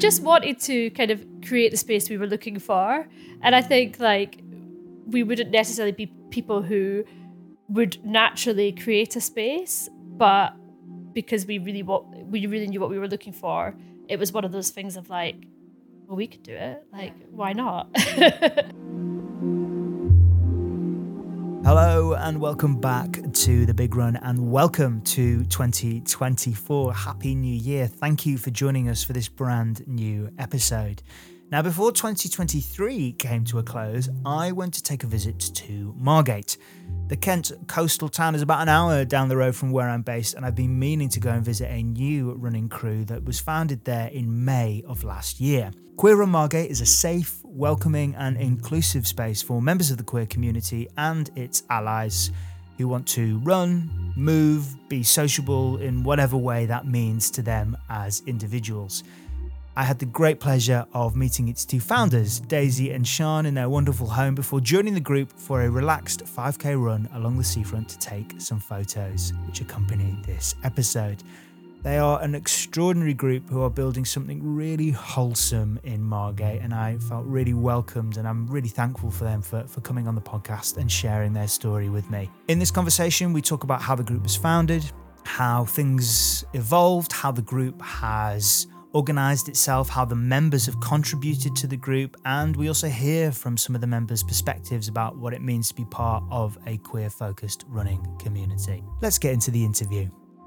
just wanted to kind of create the space we were looking for. And I think like we wouldn't necessarily be people who would naturally create a space, but because we really knew what we were looking for, it was one of those things of like, well, we could do it. Like, why not? Hello and welcome back to The Big Run and welcome to 2024. Happy New Year. Thank you for joining us for this brand new episode. Now, before 2023 came to a close, I went to take a visit to Margate. The Kent coastal town is about an hour down the road from where I'm based, and I've been meaning to go and visit a new running crew that was founded there in May of last year. Queer Run Margate is a safe, welcoming and inclusive space for members of the queer community and its allies who want to run, move, be sociable in whatever way that means to them as individuals. I had the great pleasure of meeting its two founders, Daisy and Sian, in their wonderful home before joining the group for a relaxed 5k run along the seafront to take some photos, which accompany this episode. They are an extraordinary group who are building something really wholesome in Margate, and I felt really welcomed, and I'm really thankful for them for coming on the podcast and sharing their story with me. In this conversation, we talk about how the group was founded, how things evolved, how the group has organised itself, how the members have contributed to the group, and we also hear from some of the members' perspectives about what it means to be part of a queer-focused running community. Let's get into the interview.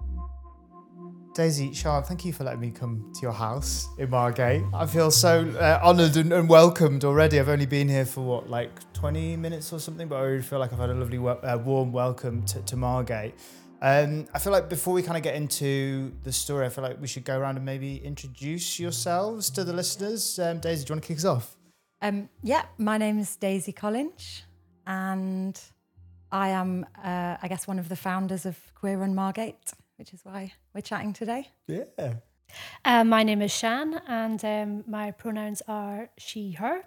Daisy, Sian, thank you for letting me come to your house in Margate. I feel so honoured and welcomed already. I've only been here for 20 minutes or something, but I already feel like I've had a lovely warm welcome to Margate. I feel like before we kind of get into the story, I feel like we should go around and maybe introduce yourselves to the listeners. Daisy, do you want to kick us off? My name is Daisy Collins, and I am, one of the founders of Queer Run Margate, which is why we're chatting today. Yeah. My name is Sian, and my pronouns are she, her.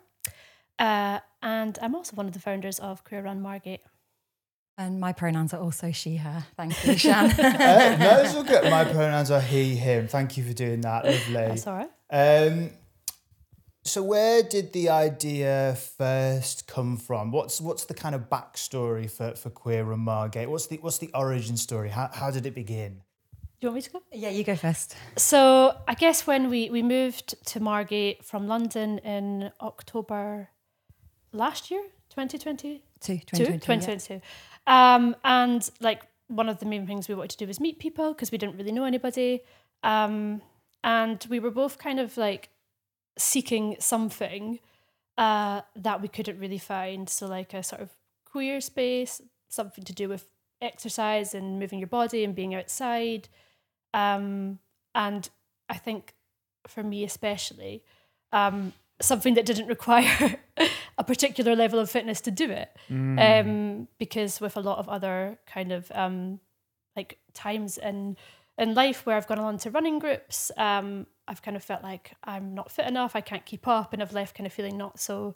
And I'm also one of the founders of Queer Run Margate. And my pronouns are also she, her. Thank you, Sian. No, it's all good. My pronouns are he, him. Thank you for doing that. Lovely. That's all right. So where did the idea first come from? What's the kind of backstory for Queer Run Margate? What's the origin story? How did it begin? Do you want me to go? Yeah, you go first. So I guess when we moved to Margate from London in October last year, 2022. 2022. Yeah. And like one of the main things we wanted to do was meet people because we didn't really know anybody. And we were both kind of like seeking something that we couldn't really find. So like a sort of queer space, something to do with exercise and moving your body and being outside. And I think for me especially, something that didn't require a particular level of fitness to do it. Because with a lot of other kind of like times in life where I've gone along to running groups, I've kind of felt like I'm not fit enough, I can't keep up, and I've left kind of feeling not so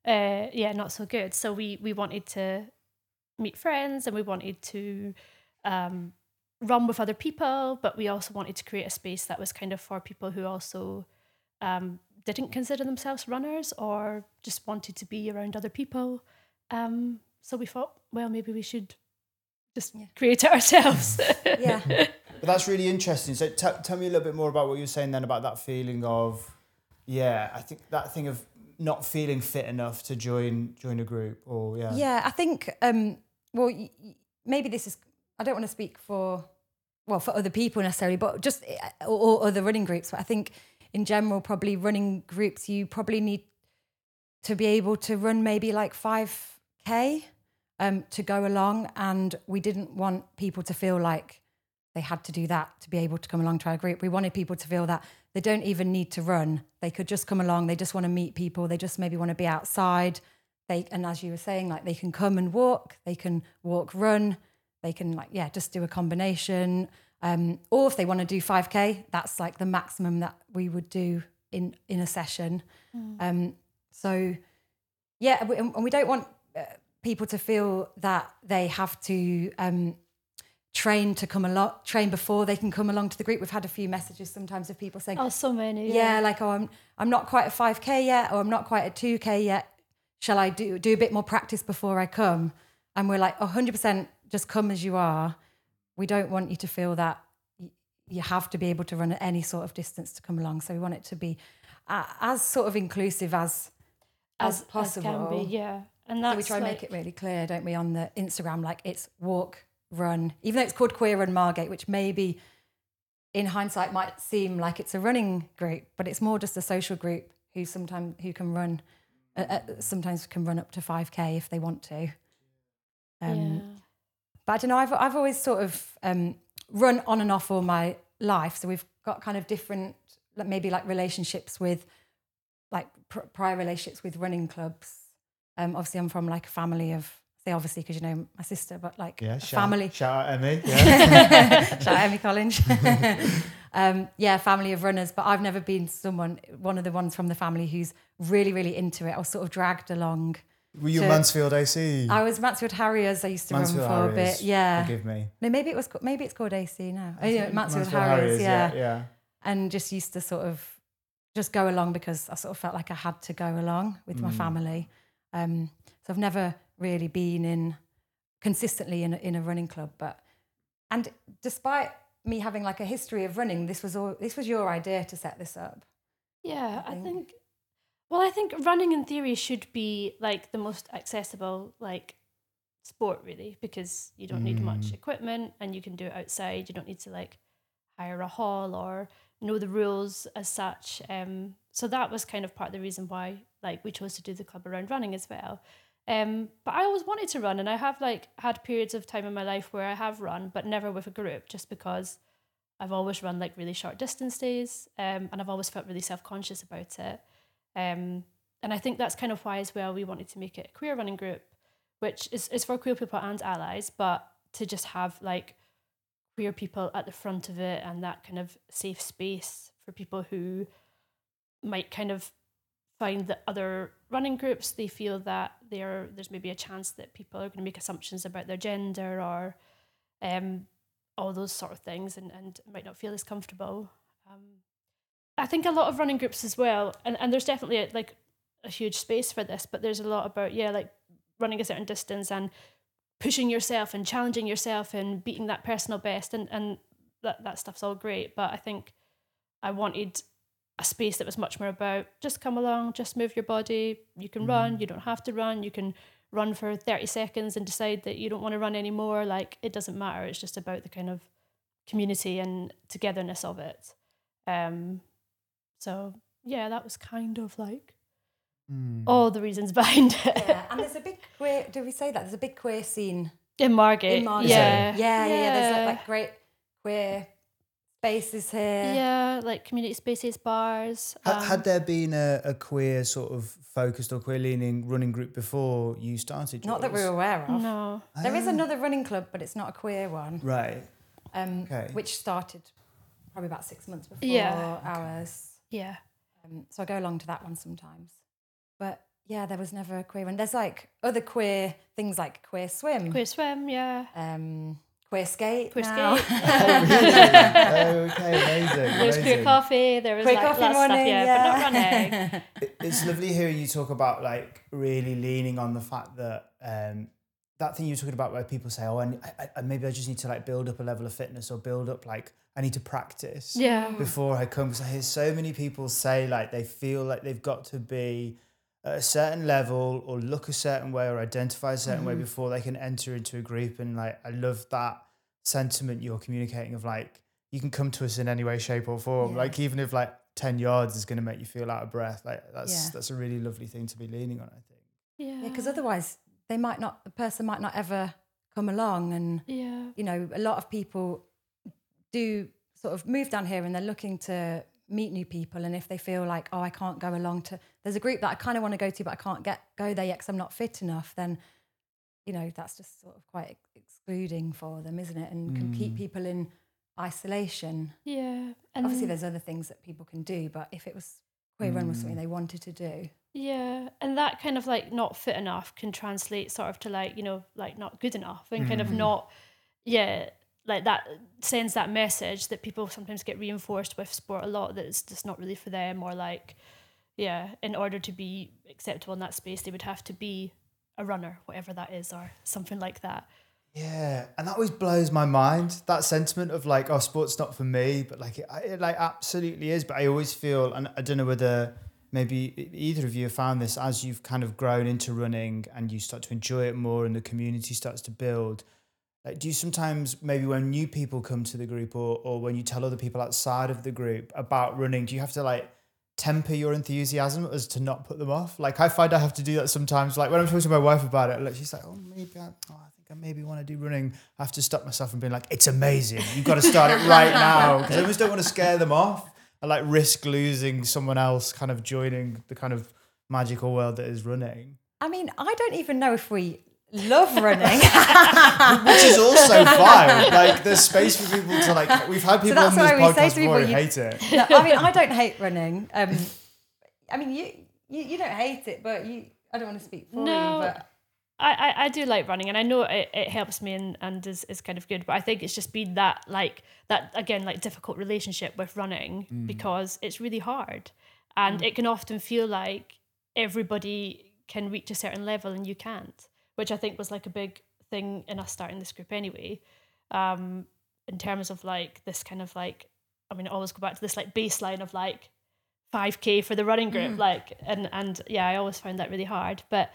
good. So we wanted to meet friends, and we wanted to run with other people, but we also wanted to create a space that was kind of for people who also didn't consider themselves runners or just wanted to be around other people. So we thought, well, maybe we should just create it ourselves. Yeah. But that's really interesting. So tell me a little bit more about what you were saying then about that feeling of, I think that thing of not feeling fit enough to join a group or, Yeah, I think, maybe this is, I don't want to speak for other people necessarily, but just, or other running groups, but I think in general, probably running groups, you probably need to be able to run maybe like 5k to go along. And we didn't want people to feel like they had to do that to be able to come along to our group. We wanted people to feel that they don't even need to run. They could just come along. They just want to meet people. They just maybe want to be outside. And as you were saying, like they can come and walk. They can walk, run. They can just do a combination. Or if they want to do 5k, that's like the maximum that we would do in a session. And we don't want people to feel that they have to train before they can come along to the group. We've had a few messages sometimes of people saying, oh, so many. Yeah, like, oh, I'm not quite at 5K yet, or I'm not quite at 2K yet. Shall I do a bit more practice before I come? And we're like, 100% just come as you are. We don't want you to feel that you have to be able to run at any sort of distance to come along. So we want it to be as sort of inclusive as possible. As can be, yeah. And that's so we try and make it really clear, don't we, on the Instagram, like it's walk, run, even though it's called Queer Run Margate, which maybe in hindsight might seem like it's a running group, but it's more just a social group who can run, sometimes can run up to 5K if they want to. But I don't know, I've always sort of run on and off all my life. So we've got kind of different, maybe like relationships with, like prior relationships with running clubs. Obviously I'm from like a family of, say obviously because you know my sister, but like family. Shout out Emmy. Yeah. Shout out Emmy Collins. Family of runners, but I've never been one of the ones from the family who's really, really into it. I was sort of dragged along. Were you Mansfield AC? I was Mansfield Harriers. I used to run for a bit. Yeah. Forgive me. No, maybe it's called AC now. Mansfield Harriers. Yeah. And just used to sort of just go along because I sort of felt like I had to go along with my family. So I've never really been consistently in a running club, and despite me having like a history of running, this was your idea to set this up. Yeah, I think running in theory should be like the most accessible like sport really, because you don't need much equipment and you can do it outside. You don't need to like hire a hall or know the rules as such. So that was kind of part of the reason why like we chose to do the club around running as well. But I always wanted to run, and I have like had periods of time in my life where I have run, but never with a group, just because I've always run like really short distance days, and I've always felt really self-conscious about it. And I think that's kind of why as well we wanted to make it a queer running group, which is for queer people and allies, but to just have like queer people at the front of it and that kind of safe space for people who might kind of find that other running groups, they feel that there's maybe a chance that people are going to make assumptions about their gender or all those sort of things and might not feel as comfortable. I think a lot of running groups as well, and there's definitely a huge space for this, but there's a lot about, like running a certain distance and pushing yourself and challenging yourself and beating that personal best, and that stuff's all great. But I think I wanted a space that was much more about just come along, just move your body. You can run, you don't have to run. You can run for 30 seconds and decide that you don't want to run anymore. Like, it doesn't matter. It's just about the kind of community and togetherness of it. So yeah, that was kind of like all the reasons behind it. Yeah, and there's a big queer, do we say that? There's a big queer scene. In Margate. Yeah. There's like great queer spaces here. Yeah, like community spaces, bars. Had there been a queer sort of focused or queer leaning running group before you started yours? Not that we're aware of. No. There is another running club, but it's not a queer one. Right. Okay. Which started probably about 6 months before ours. Yeah. So I go along to that one sometimes. But yeah, there was never a queer one. There's like other queer things like queer swim. Queer swim, yeah. Queer skate. Queer now. skate. Oh, okay, amazing. There's queer coffee. There was queer like coffee lots of stuff, running, but not running. It's lovely hearing you talk about like really leaning on the fact that that thing you were talking about where people say, oh, I maybe I just need to like build up a level of fitness or build up like I need to practice before I come. Because I hear so many people say like they feel like they've got to be at a certain level or look a certain way or identify a certain way before they can enter into a group. And like I love that sentiment you're communicating of like you can come to us in any way, shape or form. Like even if like 10 yards is going to make you feel out of breath, like that's a really lovely thing to be leaning on, I think. Yeah, because otherwise the person might not ever come along. And you know, a lot of people do sort of move down here and they're looking to meet new people, and if they feel like, oh, I can't go along to, there's a group that I kind of want to go to but I can't go there yet because I'm not fit enough, then you know that's just sort of quite excluding for them, isn't it? And can keep people in isolation. And obviously there's other things that people can do, but if it was queer run was something they wanted to do, and that kind of like not fit enough can translate sort of to like, you know, like not good enough and kind of not like that sends that message that people sometimes get reinforced with sport a lot, that it's just not really for them, or like, yeah, in order to be acceptable in that space, they would have to be a runner, whatever that is, or something like that. Yeah, and that always blows my mind, that sentiment of like, oh, sport's not for me, but like it like absolutely is. But I always feel, and I don't know whether maybe either of you have found this, as you've kind of grown into running and you start to enjoy it more and the community starts to build, like, do you sometimes, maybe when new people come to the group, or when you tell other people outside of the group about running, do you have to like temper your enthusiasm as to not put them off? Like, I find I have to do that sometimes. Like when I'm talking to my wife about it, like she's like, oh, maybe I think I maybe want to do running. I have to stop myself from being like, it's amazing, you've got to start it right now, because I almost don't want to scare them off. I like risk losing someone else kind of joining the kind of magical world that is running. I mean, I don't even know if we love running. Which is also fine. Like, there's space for people to like, we've had people on this podcast before who hate it. No, I mean, I don't hate running. I mean, you don't hate it, but I don't want to speak for you, but I do like running, and I know it helps me and is kind of good, but I think it's just been that again, like difficult relationship with running, because it's really hard, and it can often feel like everybody can reach a certain level and you can't, which I think was like a big thing in us starting this group anyway, in terms of like this kind of like, I mean, I always go back to this like baseline of like 5K for the running group, like, and yeah, I always found that really hard, but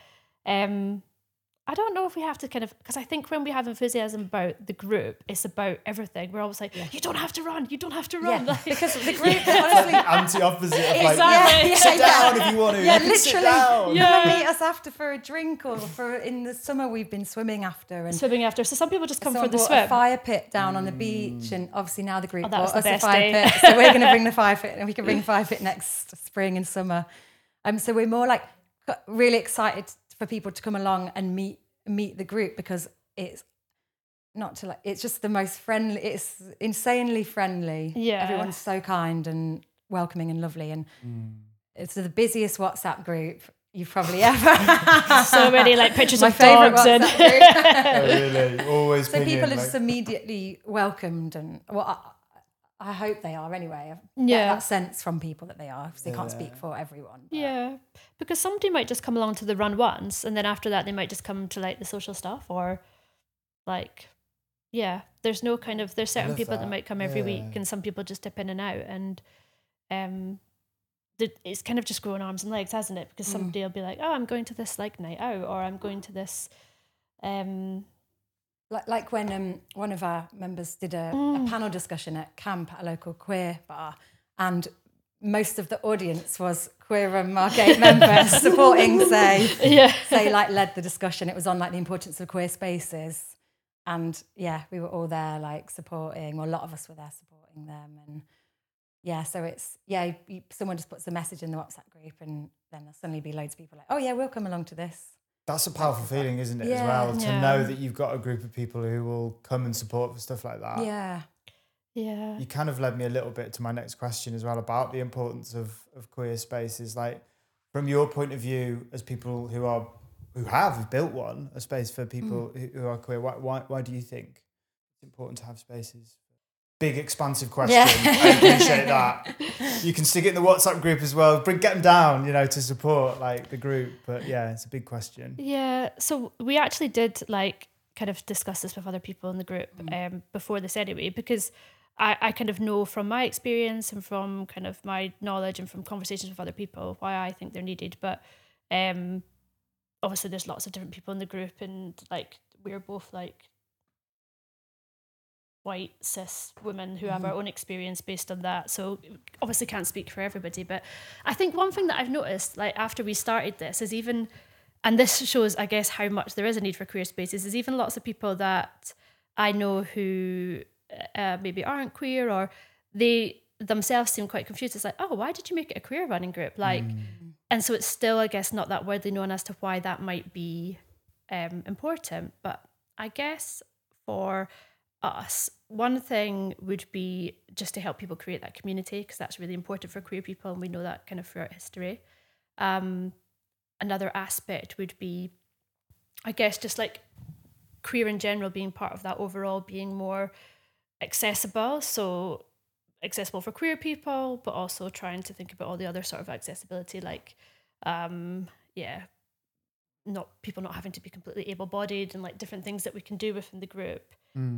I don't know if we have to kind of, because I think when we have enthusiasm about the group, it's about everything. We're always like, you don't have to run, you don't have to run. Yeah, like, because the group, honestly, anti-opposite of like, exactly. sit down if you want to. Yeah, you can sit down. Come and meet us after for a drink, or for in the summer we've been swimming after. So some people just come for the brought swim. a fire pit down on the beach, and obviously now the group that was bought the us a best fire day. pit, so we're going to bring the fire pit, and we can bring the fire pit next spring and summer. So we're more like really excited for people to come along and meet the group, because it's not to like, it's just the most friendly, it's insanely friendly. Yeah, everyone's so kind and welcoming and lovely, and it's the busiest WhatsApp group you've probably ever. So many like pictures My of dogs WhatsApp and group. Oh, really? Always. So people are like, just immediately welcomed, and I hope they are anyway. I get Yeah. that sense from people that they are, because they can't speak for everyone. But. yeah, because somebody might just come along to the run once, and then after that they might just come to like the social stuff, or like, yeah, there's certain people that might come every week, and some people just dip in and out, and it's kind of just growing arms and legs, hasn't it? Because somebody will be like, oh, I'm going to this like night out, or I'm going to this Like when one of our members did a panel discussion at camp at a local queer bar, and most of the audience was queer and Margate members supporting, like led the discussion. It was on like the importance of queer spaces, and yeah, we were all there like supporting, or a lot of us were there supporting them, and yeah, so it's someone just puts a message in the WhatsApp group, and then there'll suddenly be loads of people like, oh yeah, we'll come along to this. That's a powerful feeling, isn't it, as well? To know that you've got a group of people who will come and support for stuff like that. Yeah. Yeah. You kind of led me a little bit to my next question as well, about the importance of queer spaces. Like, from your point of view, as people who have built a space for people who are queer, why do you think it's important to have spaces? Big, expansive question. Yeah. I appreciate that. You can stick it in the WhatsApp group as well. Get them down, to support like the group. But yeah, it's a big question. Yeah. So we actually did like kind of discuss this with other people in the group before this anyway, because I kind of know from my experience and from kind of my knowledge and from conversations with other people why I think they're needed. But obviously there's lots of different people in the group, and like we're both like white cis women who have our own experience based on that, so obviously can't speak for everybody. But I think one thing that I've noticed, like after we started this, is even, and this shows I guess how much there is a need for queer spaces, is even lots of people that I know who maybe aren't queer, or they themselves seem quite confused. It's like, oh, why did you make it a queer running group? Like, and so it's still, I guess, not that widely known as to why that might be important. But I guess for us, one thing would be just to help people create that community, because that's really important for queer people, and we know that kind of throughout history. Another aspect would be, I guess, just like queer in general being part of that overall, being more accessible. So accessible for queer people, but also trying to think about all the other sort of accessibility, like, people not having to be completely able-bodied, and like different things that we can do within the group.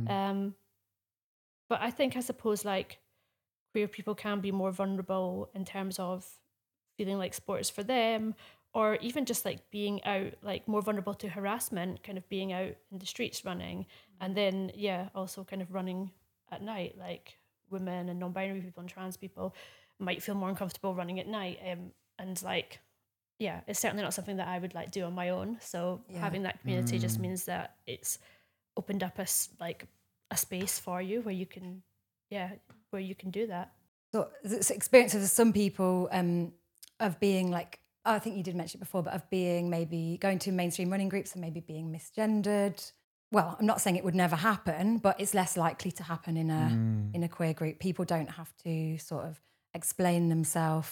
But I think, I suppose, like, queer people can be more vulnerable in terms of feeling like sport is for them, or even just like being out, like more vulnerable to harassment, kind of being out in the streets running, and then also kind of running at night, like women and non-binary people and trans people might feel more uncomfortable running at night, and like it's certainly not something that I would like do on my own. So having that community just means that it's opened up a space for you where you can do that. So the experience of some people of being like, I think you did mention it before, but of being maybe going to mainstream running groups and maybe being misgendered. Well, I'm not saying it would never happen, but it's less likely to happen in a queer group. People don't have to sort of explain themselves.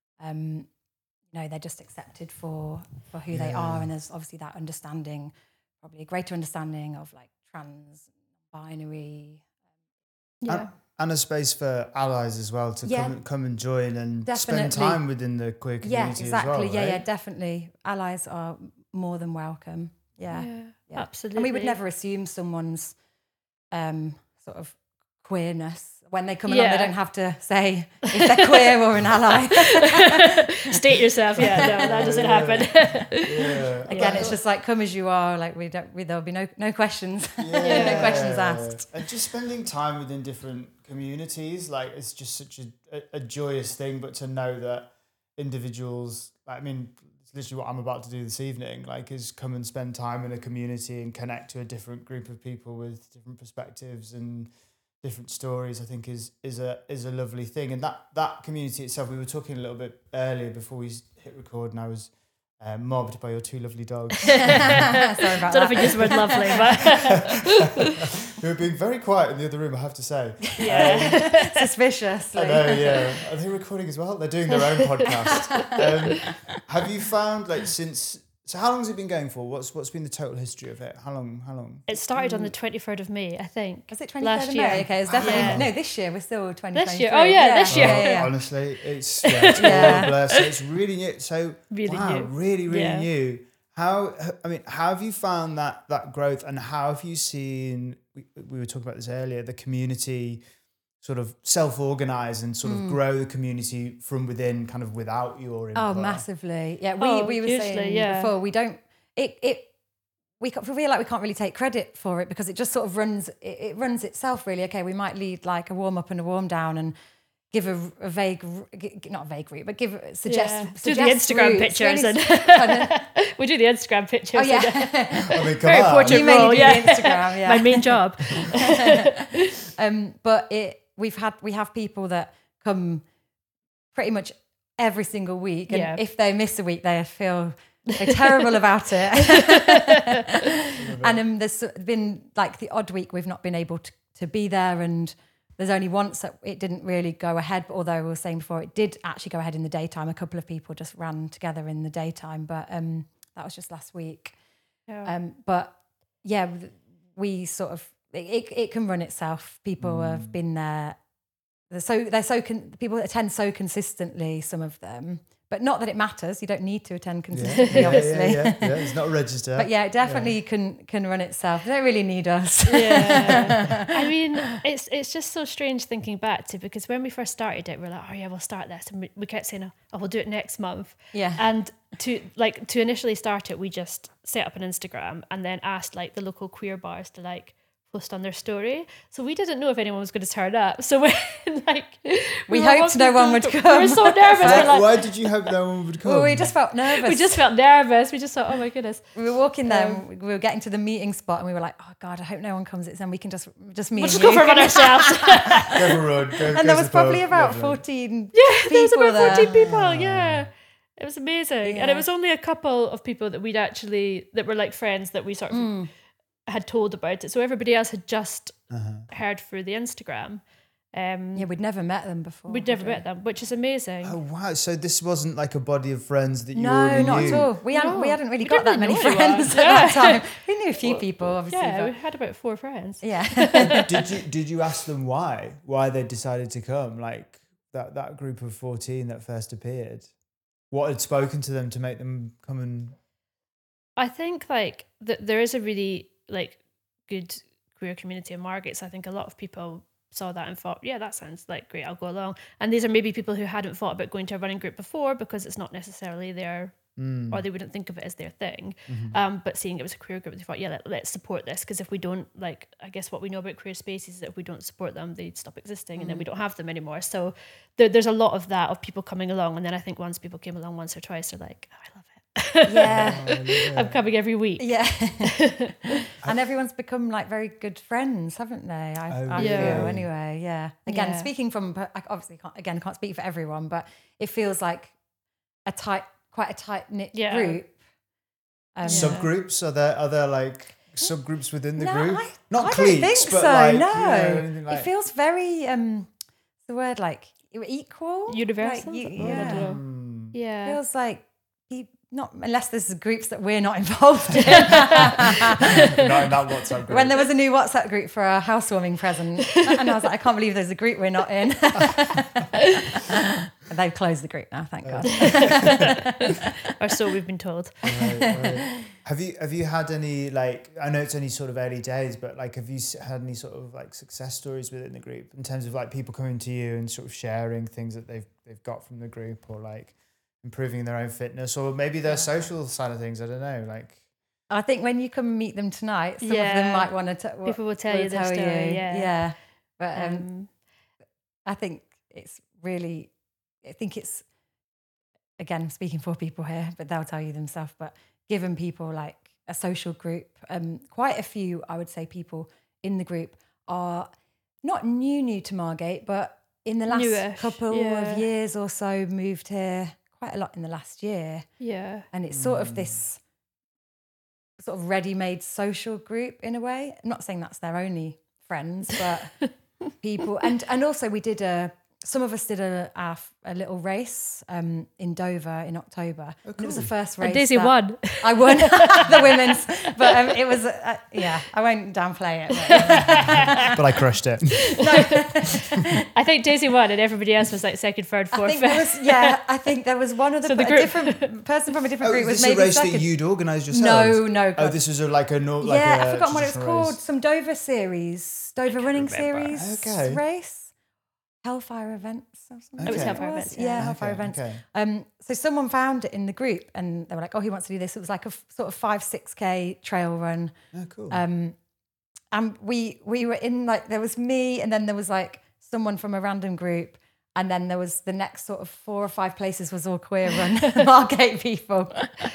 They're just accepted for who they are, and there's obviously that understanding, probably a greater understanding of like trans, binary. And a space for allies as well to come and join and spend time within the queer community as well. Right? Yeah, definitely. Allies are more than welcome. Yeah, absolutely. And we would never assume someone's sort of queerness. When they come along, they don't have to say if they're queer or an ally. State yourself. Yeah, no, that doesn't happen. Again, it's just like, come as you are. Like there'll be no questions. No questions asked. And just spending time within different communities, like, it's just such a joyous thing. But to know that individuals, I mean, it's literally what I'm about to do this evening, like, is come and spend time in a community and connect to a different group of people with different perspectives and different stories, I think is a lovely thing. And that community itself, we were talking a little bit earlier before we hit record, and I was mobbed by your two lovely dogs. Sorry about that. Don't know if I use the word lovely, but who were being very quiet in the other room, I have to say. Suspiciously. I know, yeah. Are they recording as well? They're doing their own podcast. Have you found, like, so how long has it been going for? What's been the total history of it? How long? It started on the 23rd of May, I think. Was it 23rd last of year? May? Okay, it's definitely no. This year we're still 2023. This year, this year. Yeah. Honestly, it's all a blur. So it's really new. So really new. How have you found that growth, and how have you seen? We were talking about this earlier. The community sort of self-organize and sort of grow the community from within, kind of without your input. Oh, massively. Yeah, we were saying before, we don't, we feel like we can't really take credit for it, because it just sort of runs itself, really. Okay, we might lead like a warm up and a warm down and give a vague, not a vague route, but suggest do the Instagram routes. pictures. Really, we do the Instagram pictures. Oh, yeah. I mean, very important role, the Instagram, yeah. My main job. But we have people that come pretty much every single week, and if they miss a week, they feel terrible about it. And there's been like the odd week we've not been able to be there, and there's only once that it didn't really go ahead. But although we were saying before, it did actually go ahead in the daytime. A couple of people just ran together in the daytime, but that was just last week. But yeah, we sort of it can run itself. People have been there. People attend so consistently, some of them, but not that it matters. You don't need to attend consistently, obviously. Yeah, it's not a register. But yeah, it definitely can run itself. They don't really need us. Yeah. I mean, it's just so strange thinking back to, because when we first started it, we're like, oh yeah, we'll start this, and we kept saying, oh, we'll do it next month. Yeah. And to initially start it, we just set up an Instagram and then asked like the local queer bars to like post on their story. So we didn't know if anyone was going to turn up. So we're like, we hoped no one would come. We were so nervous. Why did you hope no one would come? Well, we just felt nervous. We just felt nervous. We just thought, oh my goodness. We were walking there, and we were getting to the meeting spot, and we were like, oh God, I hope no one comes. Then we can just me we'll and just you. Go for it ourselves. And there was probably about 14 there was about 14 there. people, yeah. It was amazing. And it was only a couple of people that that were like friends that we sort of had told about it. So everybody else had just heard through the Instagram. we'd never met them before. We'd never met them, which is amazing. Oh wow! So this wasn't like a body of friends that you No, already not knew? at all. We hadn't really got that really many know friends at that time. We knew a few people, obviously. Yeah, we but had about 4 friends. yeah. Did you ask them why they decided to come? Like that group of 14 that first appeared. What had spoken to them to make them come and? I think like there is a really like good queer community in Margate. So I think a lot of people saw that and thought, yeah, that sounds like great, I'll go along. And these are maybe people who hadn't thought about going to a running group before because it's not necessarily their, or they wouldn't think of it as their thing. But seeing it was a queer group, they thought, yeah, let's support this, because if we don't, like, I guess what we know about queer spaces is that if we don't support them, they'd stop existing and then we don't have them anymore. So there's a lot of that, of people coming along. And then I think once people came along once or twice, they're like, oh, I love it. Yeah. I'm coming every week. Yeah. And everyone's become like very good friends, haven't they? I feel anyway. Yeah. Again, speaking from, I obviously can't speak for everyone, but it feels like quite a tight knit group. Subgroups? Are there like subgroups within the group? Not I cliques, don't think but so, like, no. Anything like... It feels very the word like equal, universal. Like, yeah. Feels like not unless there's groups that we're not involved in. Not in that WhatsApp group. When there was a new WhatsApp group for a housewarming present, and I was like, I can't believe there's a group we're not in. And they've closed the group now, thank God. Or so we've been told. Right. Have you had any, like, I know it's only sort of early days, but like, have you had any sort of like success stories within the group in terms of like people coming to you and sort of sharing things that they've got from the group, or like improving their own fitness, or maybe their social side of things? I don't know. Like, I think when you come and meet them tonight, some of them might want to. People will tell you their story. Yeah. But I think it's really. I think it's, again, I'm speaking for people here, but they'll tell you themselves. But given people like a social group, quite a few, I would say, people in the group are not new to Margate, but in the last couple of years or so, moved here quite a lot in the last year. Yeah. And it's sort of this sort of ready-made social group in a way. I'm not saying that's their only friends, but people. And also we did some of us did a little race in Dover in October. Oh, cool. And it was the first race. And Daisy won. I won the women's, but it was, I won't downplay it. But I crushed it. No. I think Daisy won and everybody else was like second, third, fourth, fifth. I think there was one other different person from a different group was maybe second. Was this a race that you'd organised yourselves? No. Oh, this was I've forgotten what it was called. Some Dover series, Dover running series race. Hellfire Events or something. It was Hellfire Events. Yeah, Hellfire Events. Okay. So someone found it in the group and they were like, oh, he wants to do this. It was like a sort of 5-6K trail run. Oh, cool. And we were in, like, there was me and then there was like someone from a random group, and then there was the next sort of 4 or 5 places was all queer run Margate people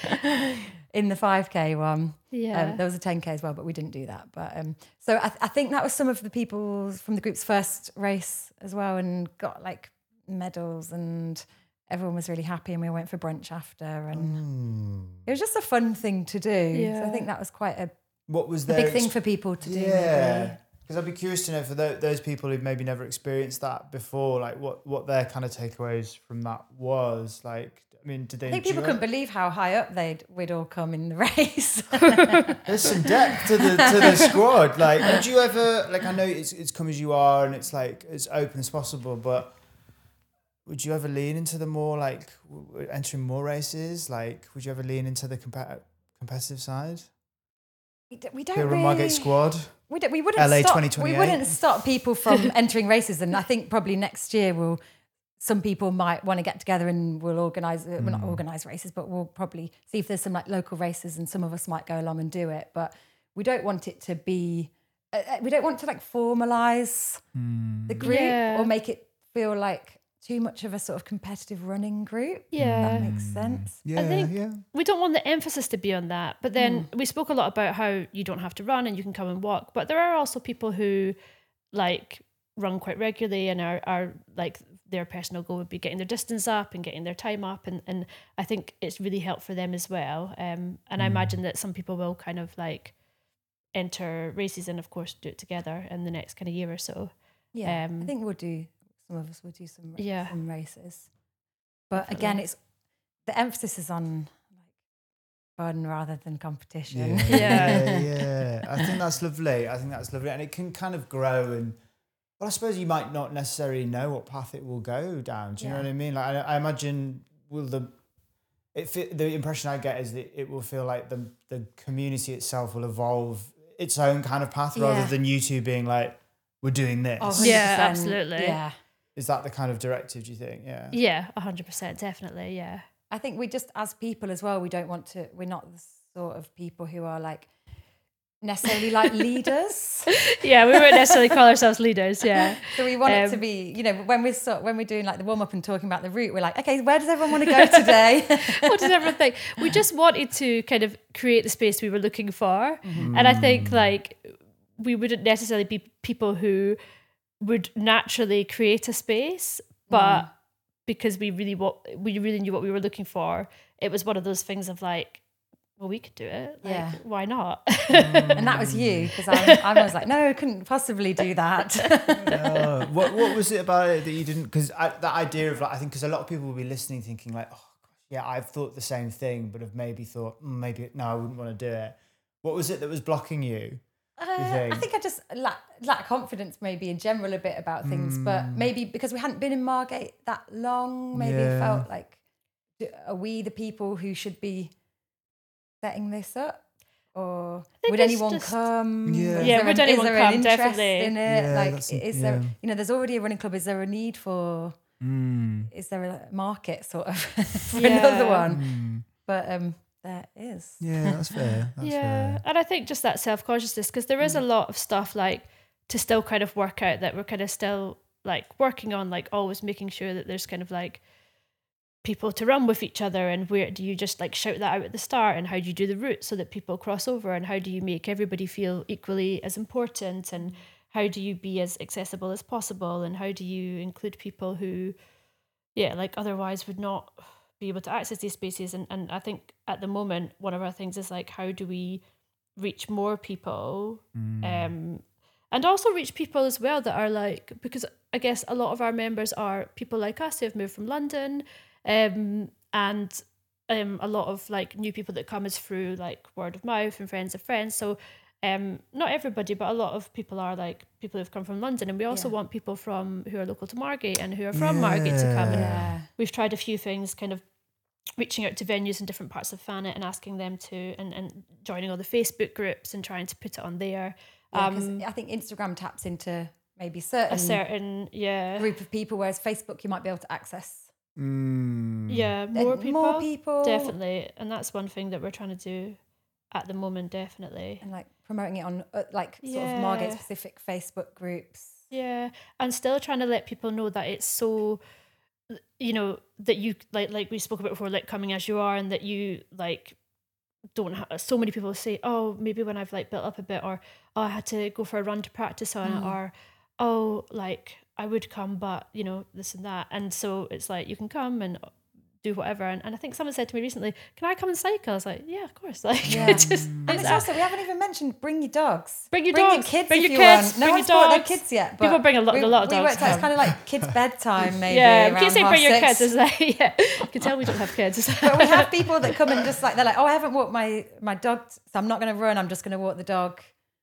in the 5K one. Yeah. There was a 10K as well, but we didn't do that. But so I think that was some of the people from the group's first race as well, and got like medals, and everyone was really happy, and we went for brunch after, and it was just a fun thing to do. Yeah. So I think that was quite a big thing for people to do. Yeah. Because I'd be curious to know, for those people who've maybe never experienced that before, like what their kind of takeaways from that was. Like, I mean, did they? I think people couldn't believe how high up we'd all come in the race. There's some depth to the squad. Like, would you ever, like, I know it's come as you are and it's like as open as possible, but would you ever lean into the more like entering more races? Like, would you ever lean into the competitive side? We don't the really. Margate squad. We wouldn't LA stop. 2028. We wouldn't stop people from entering races, and I think probably next year some people might want to get together and we'll organise. Well, not organise races, but we'll probably see if there's some like local races, and some of us might go along and do it. But we don't want it to be. We don't want to like formalise the group or make it feel like too much of a sort of competitive running group. Yeah. That makes sense. Yeah, I think we don't want the emphasis to be on that. But then we spoke a lot about how you don't have to run and you can come and walk. But there are also people who like run quite regularly and are like their personal goal would be getting their distance up and getting their time up. And I think it's really helped for them as well. And I imagine that some people will kind of like enter races and of course do it together in the next kind of year or so. Yeah, I think some of us will do some races. But Definitely. again, it's the emphasis is on fun rather than competition. Yeah. I think that's lovely. And it can kind of grow and, well, I suppose you might not necessarily know what path it will go down. Do you know what I mean? Like, I imagine the impression I get is that it will feel like the community itself will evolve its own kind of path rather than you two being like, we're doing this. 100%. Yeah, absolutely. Yeah. Is that the kind of directive, do you think? Yeah. Yeah, 100%, definitely, yeah. I think we just, as people as well, we're not the sort of people who are like necessarily like leaders. Yeah, we won't necessarily call ourselves leaders, yeah. So we want it to be, when we're doing like the warm up and talking about the route, we're like, okay, where does everyone want to go today? What does everyone think? We just wanted to kind of create the space we were looking for. And I think like we wouldn't necessarily be people who would naturally create a space, but because we really knew what we were looking for, it was one of those things of like, well, we could do it. Like, why not? And that was you, because I was like, no, I couldn't possibly do that. What was it about it that you didn't? Because that idea of like, I think because a lot of people will be listening thinking like, oh gosh, yeah, I've thought the same thing, but have maybe thought maybe no, I wouldn't want to do it. What was it that was blocking you? I think I just lack confidence maybe in general a bit about things, but maybe because we hadn't been in Margate that long, maybe it felt like, are we the people who should be setting this up? Or would anyone come? Yeah, would anyone come? An interest Definitely. in it? There, there's already a running club. Is there a need for, is there a market sort of for another one? But there is. Yeah, that's fair. That's fair. And I think just that self-consciousness, because there is a lot of stuff like to still kind of work out that we're kind of still like working on, like always making sure that there's kind of like people to run with each other, and where do you just like shout that out at the start, and how do you do the route so that people cross over, and how do you make everybody feel equally as important, and how do you be as accessible as possible, and how do you include people who like otherwise would not be able to access these spaces. And I think at the moment one of our things is like, how do we reach more people, and also reach people as well that are like, because I guess a lot of our members are people like us who have moved from London, and a lot of like new people that come is through like word of mouth and friends of friends. So not everybody, but a lot of people are like people who've come from London, and we also want people who are local to Margate and who are from Margate to come. And we've tried a few things, kind of reaching out to venues in different parts of Thanet and asking them to, and joining all the Facebook groups and trying to put it on there. Because I think Instagram taps into maybe a certain group of people, whereas Facebook you might be able to access. More people. Definitely. And that's one thing that we're trying to do at the moment, definitely. And like promoting it on sort of Margate specific Facebook groups. Yeah. And still trying to let people know that it's so, that you like we spoke about before, like coming as you are, and that you like don't have so many people say, oh, maybe when I've like built up a bit, or oh, I had to go for a run to practice on it, or oh, like I would come, but this and that. And so it's like you can come and do whatever. And I think someone said to me recently, can I come and cycle? I was like, yeah, of course. Like, and it's also, we haven't even mentioned bring your dogs. Bring your dogs. Your kids bring if your you kids. Want. No one's brought their kids yet. But people bring a lot of dogs. We worked out, it's kind of like kids' bedtime, maybe. Yeah, we keep saying bring your 6:30. kids. It's like, you can tell we don't have kids. But we have people that come and just like, they're like, oh, I haven't walked my dog, so I'm not going to run. I'm just going to walk the dog.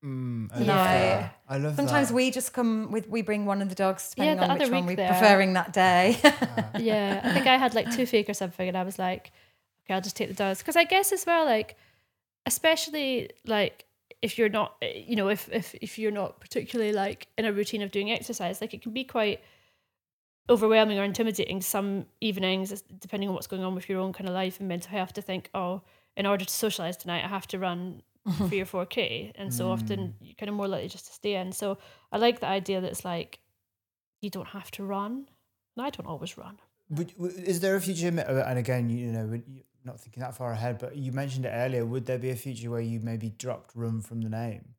I love Sometimes that. we just we bring one of the dogs, depending on which one we're there. preferring that day. I think I had like toothache or something, and I was like, okay, I'll just take the dogs. Because I guess as well, like, especially like if you're not, if you're not particularly like in a routine of doing exercise, like it can be quite overwhelming or intimidating some evenings, depending on what's going on with your own kind of life and mental health, to think, oh, in order to socialise tonight, I have to run 3 or 4K, and so often you're kind of more likely just to stay in. So I like the idea that it's like you don't have to run, and I don't always run. Is there a future, and again, you're not thinking that far ahead, but you mentioned it earlier, would there be a future where you maybe dropped run from the name?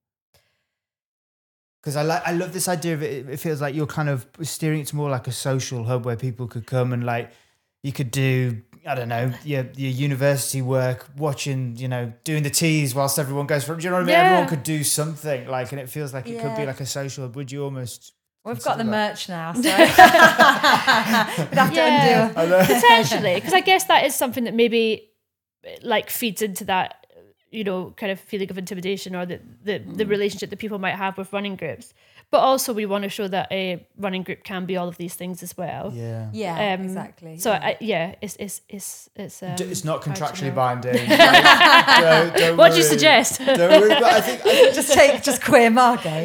Because I love this idea of it. It feels like you're kind of steering it to more like a social hub where people could come and like you could do, I don't know, your university work, watching, doing the teas whilst everyone goes for, do you know what I mean? Everyone could do something like, and it feels like it could be like a social hub. Would you almost We've got the merch now, so we'd have to undo. Potentially, because I guess that is something that maybe like feeds into that, you know, kind of feeling of intimidation or the relationship that people might have with running groups. But also we want to show that a running group can be all of these things as well. Yeah, exactly. So it's not contractually binding. Don't what do you suggest? Don't worry, but I think just queer Margate.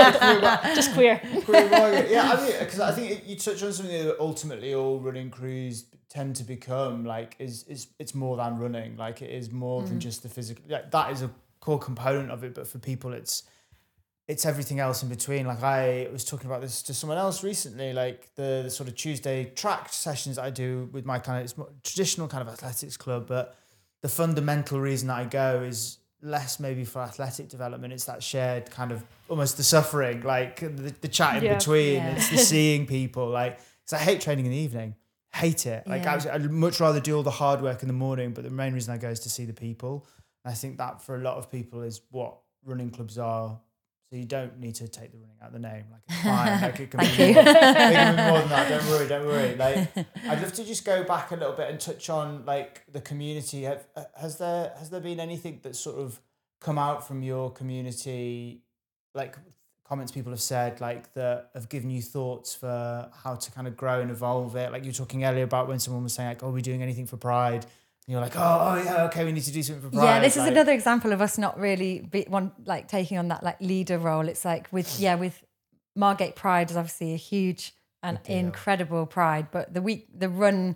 Just queer. Queer Margate. Yeah, I mean, because I think you touch on something that ultimately all running crews tend to become like it's more than running. Like it is more than just the physical. Like that is a core component of it, but for people it's everything else in between. Like I was talking about this to someone else recently, like the sort of Tuesday track sessions that I do with my kind of, it's more traditional kind of athletics club, but the fundamental reason that I go is less maybe for athletic development. It's that shared kind of almost the suffering, like the chat in between. It's the seeing people, like, because I hate training in the evening. Hate it. Like I'd much rather do all the hard work in the morning, but the main reason I go is to see the people. And I think that for a lot of people is what running clubs are. So you don't need to take the running out of the name. Like it's fine. Like it can be more than that. Don't worry. Like I'd love to just go back a little bit and touch on like the community. Has there been anything that's sort of come out from your community, like comments people have said, like that have given you thoughts for how to kind of grow and evolve it? Like you were talking earlier about when someone was saying like, "Oh, are we doing anything for Pride?" And you're like, oh yeah, okay, we need to do something for Pride. Yeah, this is another example of us not really taking on that like leader role. It's like with Margate Pride is obviously a huge and incredible Pride, but the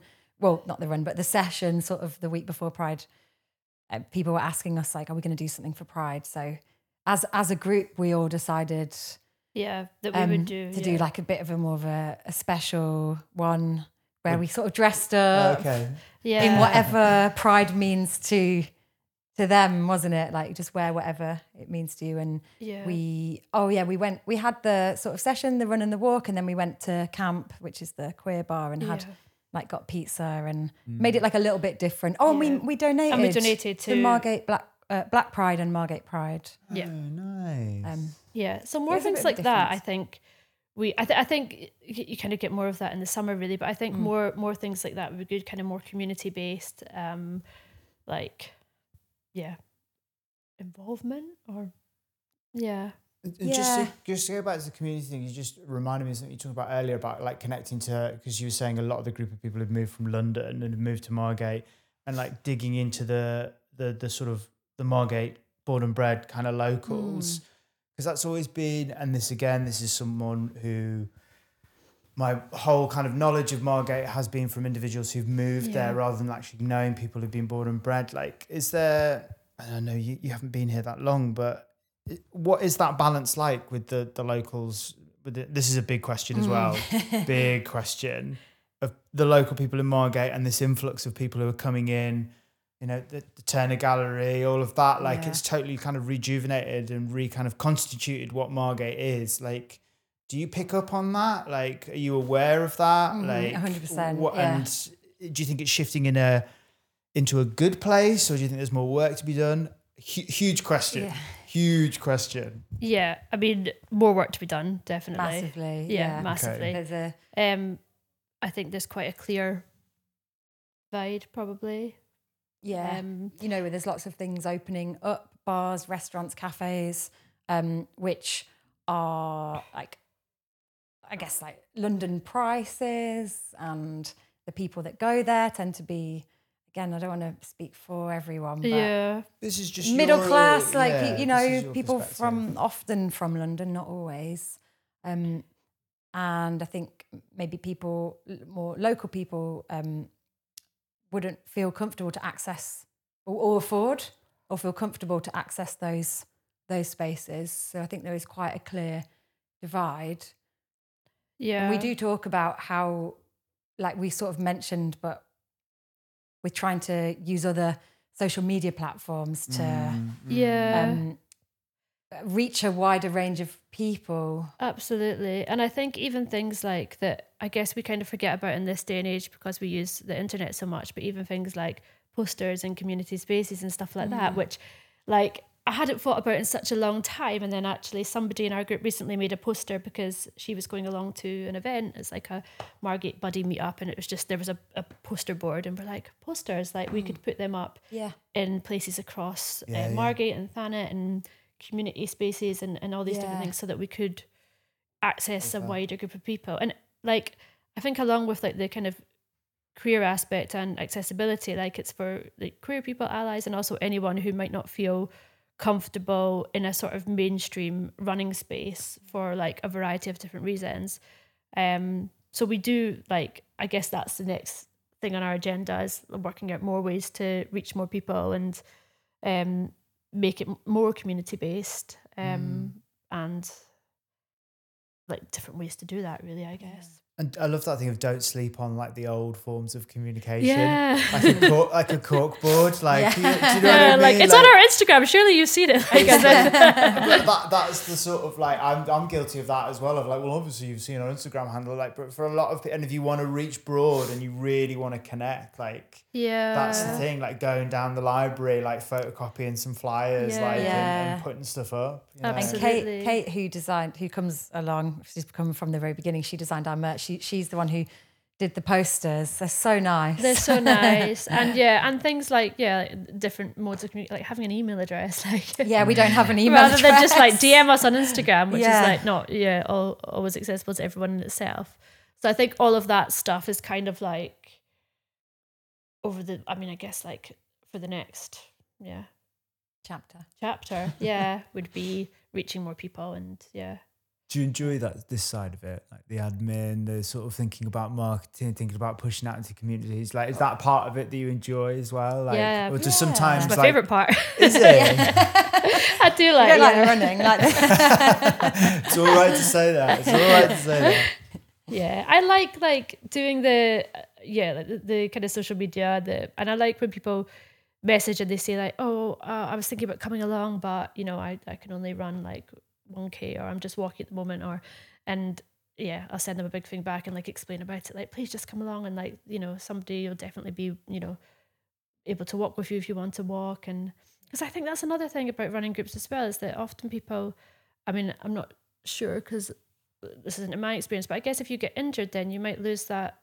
session sort of the week before Pride, people were asking us like, are we going to do something for Pride? So as a group, we all decided that we would do like a bit of more of a special one where we sort of dressed up in whatever Pride means to them, wasn't it? Like just wear whatever it means to you. And we had the sort of session, the run and the walk, and then we went to camp, which is the queer bar, and had like got pizza and made it like a little bit different. Oh, and we donated to Margate Black Pride and Margate Pride. Yeah. Oh, nice. So more things like that, I think. I think you kind of get more of that in the summer, really. But I think more things like that would be good, kind of more community based, involvement or Just to go back to the community thing, you just reminded me of something you talked about earlier about like connecting to, because you were saying a lot of the group of people have moved from London and have moved to Margate, and like digging into the sort of the Margate born and bred kind of locals. Because that's always been, and this is someone who my whole kind of knowledge of Margate has been from individuals who've moved there rather than actually knowing people who've been born and bred. Like, is there, I know you haven't been here that long, but what is that balance like with the locals? This is a big question as well. Big question of the local people in Margate and this influx of people who are coming in. You know, the Turner Gallery, all of that, like it's totally kind of rejuvenated and kind of constituted what Margate is. Like, do you pick up on that? Like, are you aware of that? Like 100%. And do you think it's shifting into a good place, or do you think there's more work to be done? Huge question. Yeah. Huge question. Yeah, I mean, more work to be done, definitely. Massively. Yeah, massively. Okay. I think there's quite a clear divide, probably. Yeah, where there's lots of things opening up, bars, restaurants, cafes, which are like, I guess like London prices, and the people that go there tend to be, again, I don't want to speak for everyone, but this is just middle class, like, people often from London, not always. And I think maybe more local people, wouldn't feel comfortable to access or afford or feel comfortable to access those spaces. So I think there is quite a clear divide. Yeah. And we do talk about how, like we sort of mentioned, but we're trying to use other social media platforms to reach a wider range of people. Absolutely. And I think even things like that, I guess we kind of forget about in this day and age because we use the internet so much, but even things like posters and community spaces and stuff like that, which like I hadn't thought about it in such a long time, and then actually somebody in our group recently made a poster because she was going along to an event. It's like a Margate buddy meetup, and it was just, there was a poster board, and we're like, posters, like we could put them up in places across Margate and Thanet and community spaces and all these different things, so that we could access a wider group of people. And like, I think along with like the kind of queer aspect and accessibility, like it's for like queer people, allies, and also anyone who might not feel comfortable in a sort of mainstream running space for like a variety of different reasons. So we do, like, I guess that's the next thing on our agenda, is working out more ways to reach more people and make it more community based, and like different ways to do that, really, I guess. And I love that thing of don't sleep on like the old forms of communication. Yeah. Like a cork board. Like, do you know what I mean? Like, it's on our Instagram. Surely you've seen it. Like, that's the sort of like, I'm guilty of that as well. Of like, well, obviously you've seen our Instagram handle, like, but for a lot of people, and if you want to reach broad and you really want to connect, like, that's the thing. Like going down the library, like photocopying some flyers, and putting stuff up. You know? Absolutely. And Kate, who comes along, she's come from the very beginning. She designed our merch. She's the one who did the posters. They're so nice. They're so nice. And things like, different modes of community, like having an email address. Like, we don't have an email rather address. than just like DM us on Instagram, which is like not always accessible to everyone in itself. So I think all of that stuff is kind of like I guess like for the next chapter would be reaching more people. And do you enjoy this side of it, like the admin, the sort of thinking about marketing, thinking about pushing out into communities? Like, is that part of it that you enjoy as well? Like, or just sometimes it's my favourite part. Is it? I do like. You don't like the running, like. It's all right to say that. Yeah, I like doing the kind of social media, and I like when people message and they say like, I was thinking about coming along, but I can only run like 1K, or I'm just walking at the moment, and I'll send them a big thing back and like explain about it, like, please just come along, and like, somebody will definitely be able to walk with you if you want to walk. And because I think that's another thing about running groups as well, is that often people, I mean, I'm not sure because this isn't in my experience, but I guess if you get injured, then you might lose that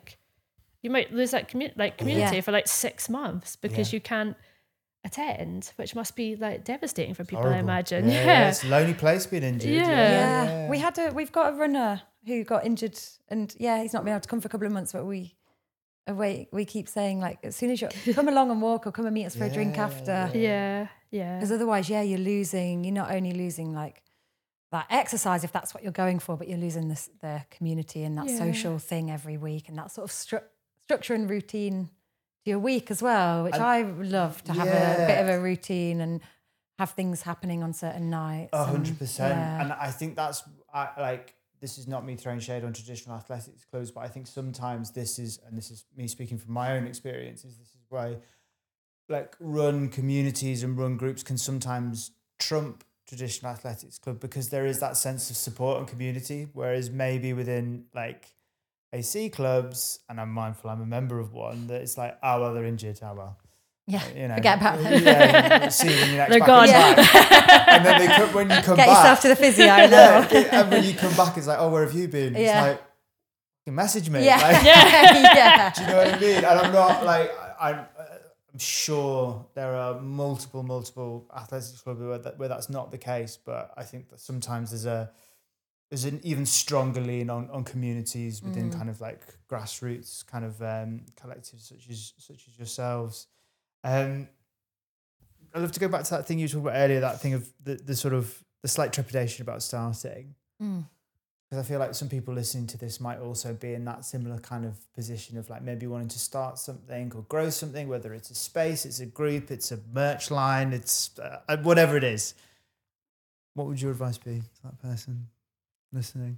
community for like 6 months because you can't attend, which must be like devastating for people. Horrible. I imagine. Yeah, it's a lonely place being injured. Yeah. We've got a runner who got injured, and he's not been able to come for a couple of months, but we keep saying, like, as soon as you come along and walk, or come and meet us for a drink after. Because otherwise, you're not only losing like that exercise, if that's what you're going for, but you're losing the community and that social thing every week, and that sort of structure and routine to your week as well, which I love to have a bit of a routine and have things happening on certain nights. 100%. And I think that's this is not me throwing shade on traditional athletics clubs, but I think sometimes this is me speaking from my own experiences, this is why like run communities and run groups can sometimes trump traditional athletics club, because there is that sense of support and community, whereas maybe within like AC clubs, and I'm mindful I'm a member of one, that it's like, they're injured, forget about them. See when you next they're back gone. And then when you come get back, yourself to the physio. And when you come back, it's like, where have you been? It's like, you message me. Do you know what I mean? And I'm not like, I'm sure there are multiple athletics clubs where that's not the case, but I think that sometimes there's an even stronger lean on communities within kind of like grassroots kind of collectives such as yourselves. I'd love to go back to that thing you talked about earlier, that thing of the sort of the slight trepidation about starting. Because I feel like some people listening to this might also be in that similar kind of position of like maybe wanting to start something or grow something, whether it's a space, it's a group, it's a merch line, it's whatever it is. What would your advice be to that person listening?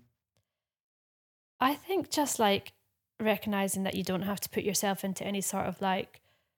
I think just like recognizing that you don't have to put yourself into any sort of like,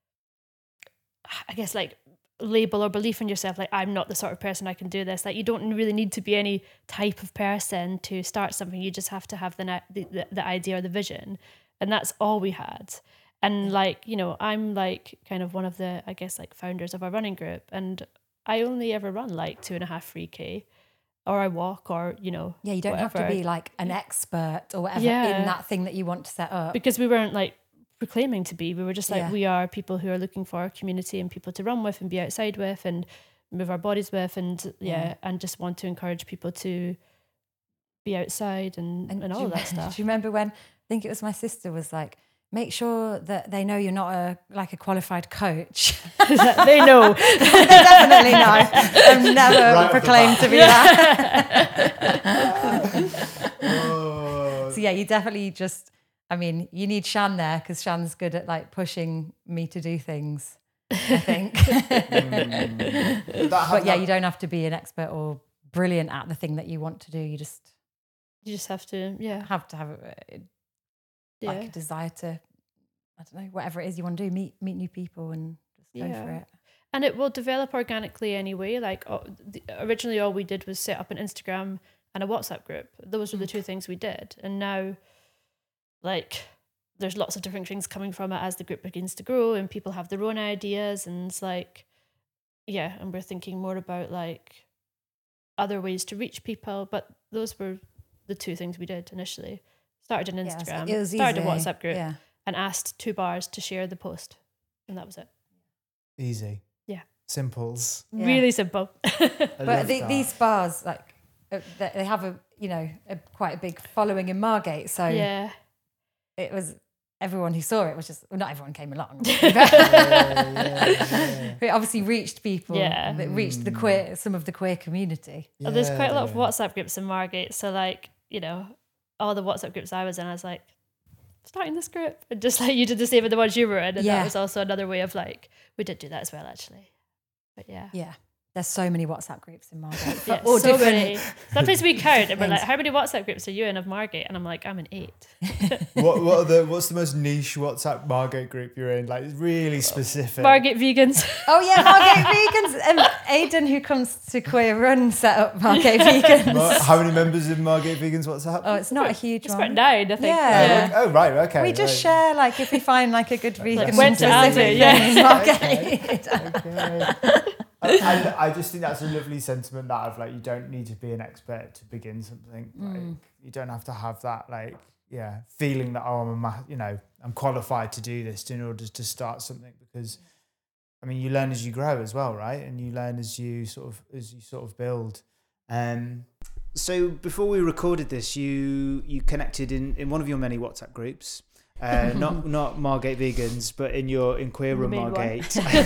I guess like label or belief in yourself, like I'm not the sort of person I can do this. Like you don't really need to be any type of person to start something. You just have to have the idea or the vision, and that's all we had. And like, I'm like kind of one of the, I guess, like founders of our running group, and I only ever run like 2.5 3K, or I walk, or you don't whatever. Have to be like an expert or whatever in that thing that you want to set up, because we weren't like proclaiming to be. We were just like, we are people who are looking for a community and people to run with and be outside with and move our bodies with, and and just want to encourage people to be outside and all of that stuff. Do you remember when, I think it was my sister was like, make sure that they know you're not a qualified coach. They know. They definitely know. I've never proclaimed to be that. So yeah, you definitely just, I mean, you need Shan there, because Shan's good at like pushing me to do things, I think. But yeah, you don't have to be an expert or brilliant at the thing that you want to do. You just have to, have a desire to, I don't know, whatever it is you want to do, meet new people and just go for it. And it will develop organically anyway. Like originally all we did was set up an Instagram and a WhatsApp group. Those were the two things we did. And now like there's lots of different things coming from it as the group begins to grow and people have their own ideas, and it's like, and we're thinking more about like other ways to reach people. But those were the two things we did initially. Started an Instagram, started a WhatsApp group, and asked 2 bars to share the post. And that was it. Easy. Yeah. Simples. Yeah. Really simple. But these bars, like, they have a quite a big following in Margate. So it was, everyone who saw it was just, well, not everyone came along. It obviously reached people. Yeah. It reached some of the queer community. Yeah. There's quite a lot of WhatsApp groups in Margate. So like, all the WhatsApp groups I was in, I was like, starting this group. And just like you did the same with the ones you were in. And that was also another way of like, we did do that as well, actually. But yeah. Yeah. There's so many WhatsApp groups in Margate. So many. Sometimes we count and we're like, how many WhatsApp groups are you in of Margate? And I'm like, I'm in 8. What's the most niche WhatsApp Margate group you're in? Like really specific. Margate Vegans. Oh yeah, Margate Vegans. Aidan, who comes to Queer Run, set up Margate Vegans. How many members in Margate Vegans WhatsApp? Oh, it's not a huge one. It's about 9, I think. Yeah. Oh right, okay. We just share, like, if we find like a good vegan like went to Aldi, in Margate. Okay. I just think that's a lovely sentiment, that of like, you don't need to be an expert to begin something. Like you don't have to have that feeling that I'm qualified to do this in order to start something, because I mean you learn as you grow as well, right? And you learn as you sort of build. So before we recorded this, you connected in one of your many WhatsApp groups. Not Margate Vegans, but in Queer Run Margate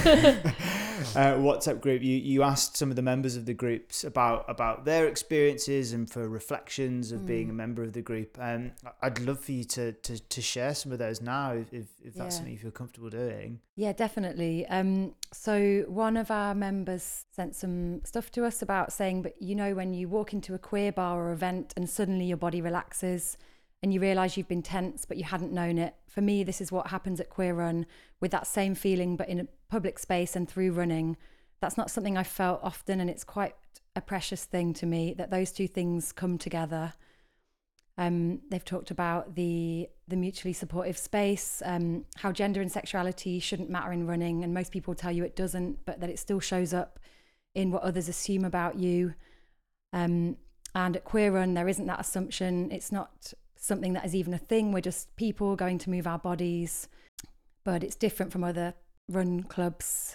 WhatsApp group, you asked some of the members of the groups about their experiences and for reflections of being a member of the group. I'd love for you to share some of those now, if that's something you feel comfortable doing. Yeah, definitely. So one of our members sent some stuff to us about saying, but when you walk into a queer bar or event and suddenly your body relaxes and you realise you've been tense, but you hadn't known it. For me, this is what happens at Queer Run, with that same feeling, but in a public space and through running. That's not something I felt often, and it's quite a precious thing to me that those two things come together. They've talked about the mutually supportive space, how gender and sexuality shouldn't matter in running, and most people tell you it doesn't, but that it still shows up in what others assume about you. And at Queer Run, there isn't that assumption. It's not something that is even a thing. We're just people going to move our bodies, but it's different from other run clubs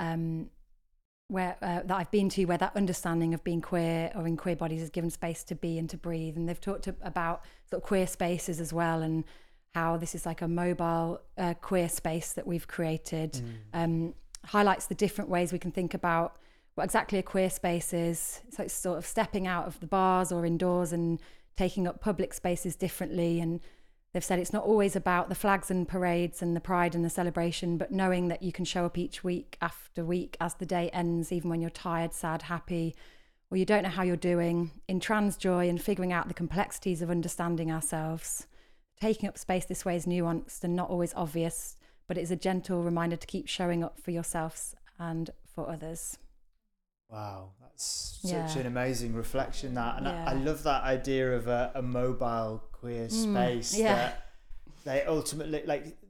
where that I've been to, where that understanding of being queer or in queer bodies is given space to be and to breathe. And they've talked about sort of queer spaces as well, and how this is like a mobile queer space that we've created. Highlights the different ways we can think about what exactly a queer space is. So it's sort of stepping out of the bars or indoors and taking up public spaces differently. And they've said it's not always about the flags and parades and the pride and the celebration, but knowing that you can show up each week after week as the day ends, even when you're tired, sad, happy, or you don't know how you're doing, in trans joy and figuring out the complexities of understanding ourselves. Taking up space this way is nuanced and not always obvious, but it is a gentle reminder to keep showing up for yourselves and for others. Wow, that's such an amazing reflection, that. And I love that idea of a mobile queer space that they ultimately, like,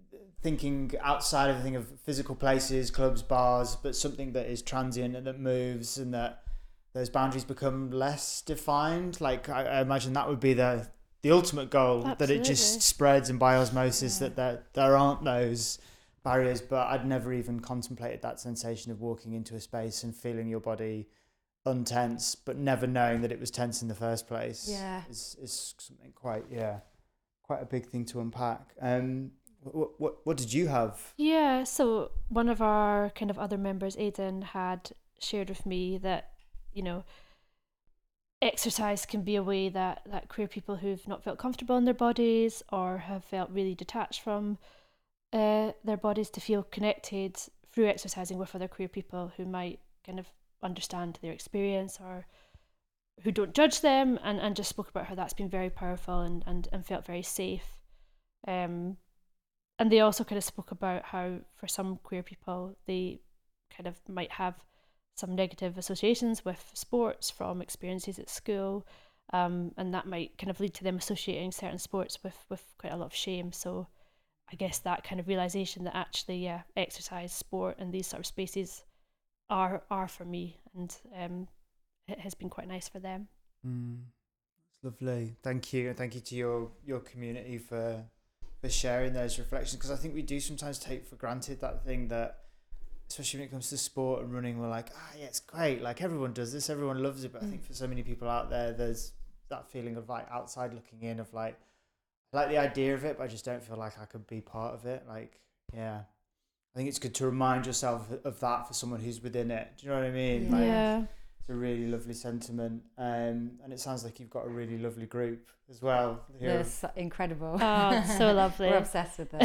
thinking outside of the thing of physical places, clubs, bars, but something that is transient and that moves, and that those boundaries become less defined. Like I imagine that would be the ultimate goal. Absolutely. That it just spreads, and by osmosis that there aren't those barriers. But I'd never even contemplated that sensation of walking into a space and feeling your body untense, but never knowing that it was tense in the first place. Is something quite a big thing to unpack. What did you have? Yeah, so one of our kind of other members, Aidan, had shared with me that, you know, exercise can be a way that queer people who've not felt comfortable in their bodies or have felt really detached from their bodies to feel connected through exercising with other queer people who might kind of understand their experience or who don't judge them, and just spoke about how that's been very powerful and felt very safe. And they also kind of spoke about how for some queer people they kind of might have some negative associations with sports from experiences at school, and that might kind of lead to them associating certain sports with quite a lot of shame. So I guess that kind of realization that actually exercise, sport and these sort of spaces are for me, and it has been quite nice for them. That's lovely. Thank you to your community for sharing those reflections, because I think we do sometimes take for granted that thing that, especially when it comes to sport and running, we're like, yeah, it's great, like everyone does this, everyone loves it. But I think for so many people out there, there's that feeling of like outside looking in, of like the idea of it, but I just don't feel like I could be part of it. Like, yeah, I think it's good to remind yourself of that for someone who's within it. Do you know what I mean? Yeah. Like, it's a really lovely sentiment, and it sounds like you've got a really lovely group as well. They're incredible. Oh, it's so lovely. We're obsessed with them.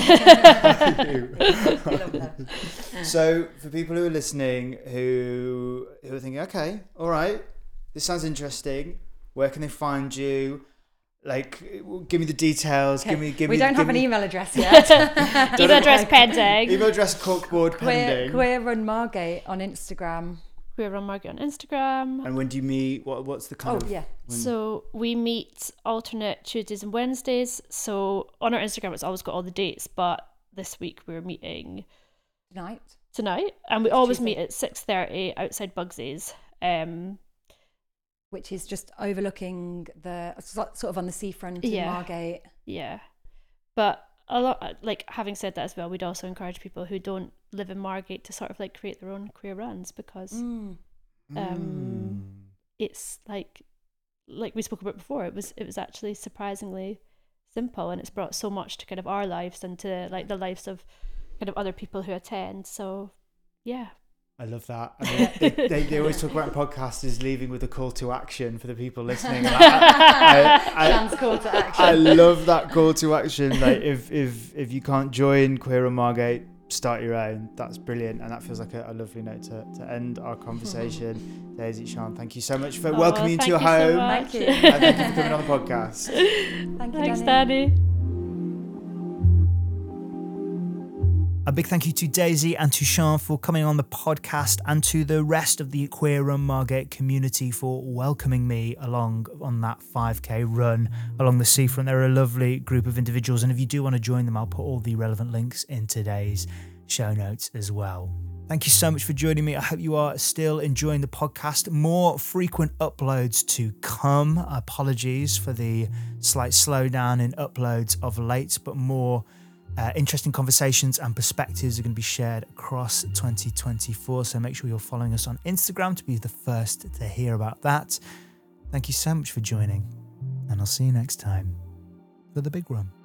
We love them. So for people who are listening who are thinking, okay, all right, this sounds interesting, where can they find you? Like, give me the details. Okay. Give we me. don't have an email address yet. Email address pending. Email address corkboard pending. Queer Run Margate on Instagram. Queer Run Margate on Instagram. And when do you meet? What's the kind of? So we meet alternate Tuesdays and Wednesdays. So on our Instagram, it's always got all the dates. But this week we're meeting tonight, and we always meet at 6:30 outside Bugsy's. Which is just overlooking the sort of on the seafront in Margate. Yeah. But a lot, like, having said that as well, we'd also encourage people who don't live in Margate to sort of like create their own queer runs, because it's like we spoke about before, it was actually surprisingly simple, and it's brought so much to kind of our lives and to like the lives of kind of other people who attend. So yeah. I love that. I mean, they always talk about podcasters leaving with a call to action for the people listening. Dan's call to action. I love that call to action. Like, if you can't join Queer Run Margate, start your own. That's brilliant, and that feels like a lovely note to end our conversation. Daisy, Sian, thank you so much for welcoming me to your home. So thank you. And thank you for coming on the podcast. Thanks, Danny. A big thank you to Daisy and to Sian for coming on the podcast, and to the rest of the Queer Run Margate community for welcoming me along on that 5k run along the seafront. They're a lovely group of individuals, and if you do want to join them, I'll put all the relevant links in today's show notes as well. Thank you so much for joining me. I hope you are still enjoying the podcast. More frequent uploads to come. Apologies for the slight slowdown in uploads of late, but more interesting conversations and perspectives are going to be shared across 2024. So make sure you're following us on Instagram to be the first to hear about that. Thank you so much for joining, and I'll see you next time for The Big Run.